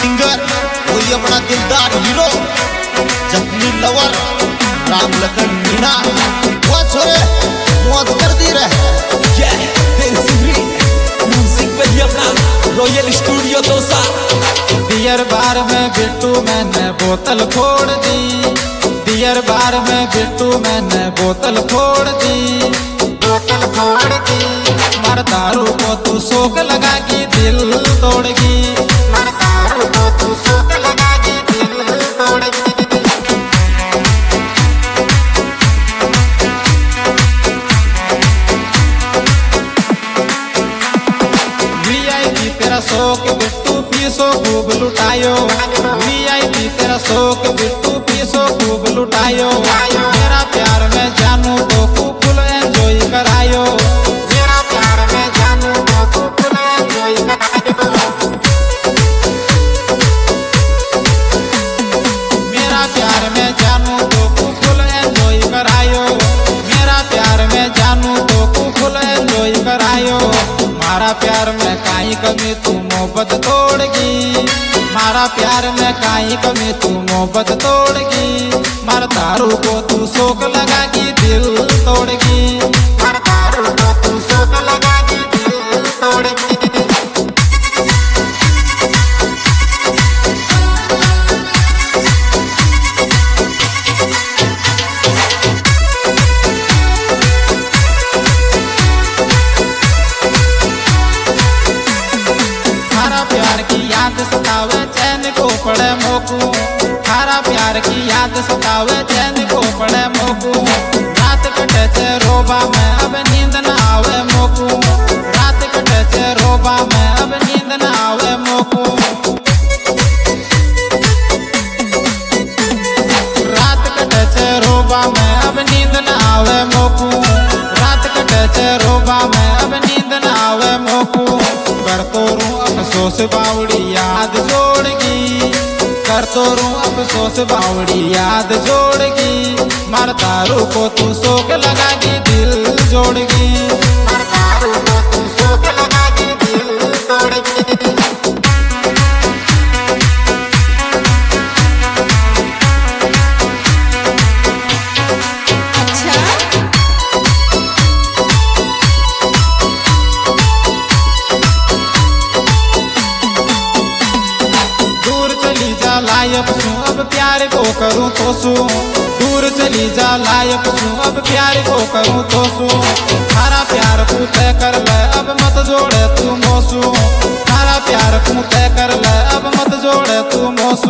Singer वही अपना दिलदार हीरो जख्मी लवर राम लखन मीणा वो छोरे मौत कर दी रहे म्यूजिक पे ही अपना रॉयल स्टूडियो दोसा। बियर बार में बिट्टू मैंने बोतल फोड़ दी, बियर बार में बिट्टू मैंने बोतल फोड़ दी, बोतल फोड़ दी। मर दारू को तू शोक लगागी दिल तोड़गी, मर दारू को तू शोक लगागी दिल तोड़गी। वीआईपी तेरा शौक बिट्टू पीसो खूब लुटायो, वीआईपी तेरा शौक बिट्टू पीसो खूब लुटायो। मेरा प्यार में जानू तो खूब फुल एंजॉय करायो, मेरा प्यार में जानू तो खूब फुल एंजॉय करायो। मेरा प्यार में जानू तो खूब फुल एंजॉय करायो, मेरा प्यार में जानू तो खूब फुल एंजॉय करायो। मारा प्यार में काई कमी तू मोहब्बत तोड़गी, मारा प्यार में काई कमी तू मोहब्बत तोड़गी। मर दारू को तू शोक लगागी दिल तोड़गी, मर दारू को तू शोक लगागी दिल तोड़गी। प्यार की याद सतावे चैन को पड़े मोकू, थारा प्यार की याद सतावे चैन को पड़े मोकू। रात कटे से रोबा में अब नींद न आवे मोकू, रात कटे से रोबा में अब नींद न आवे मोकू। रात कटे से रोबा में अब नींद न आवे मोकू, रात कटे से रोबा में अब नींद न आवे मोकू। कर तो रू अफसोस बावड़ी याद जोड़गी, कर तो रू अफसोस बावड़ी याद जोड़गी। मर दारू को तू शोक लगागी दिल जोड़गी, मर दारू को तू शोक लगागी दिल तोड़गी। लायक हूँ अब प्यार को करूँ तो सू, दूर चली जा लायक हूँ अब प्यार को करूँ तो सू। थारा प्यार तू तय कर ले अब मत जोड़े तू मोसू, थारा प्यार तू तय कर ले अब मत जोड़े तू मोसू।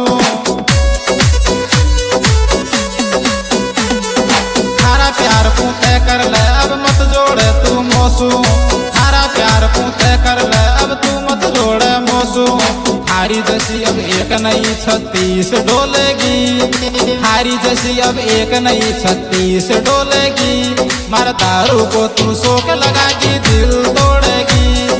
थारा प्यार तू तय कर ले अब मत जोड़े तू मोसू, थारा प्यार तू तय कर ले अब तू मत जोड़े मोसू। हारी जैसी अब एक नई 36 डोलेगी, हारी जैसी अब एक नई 36 डोलेगी। मर दारू को तू शोक लगागी दिल तोड़ेगी,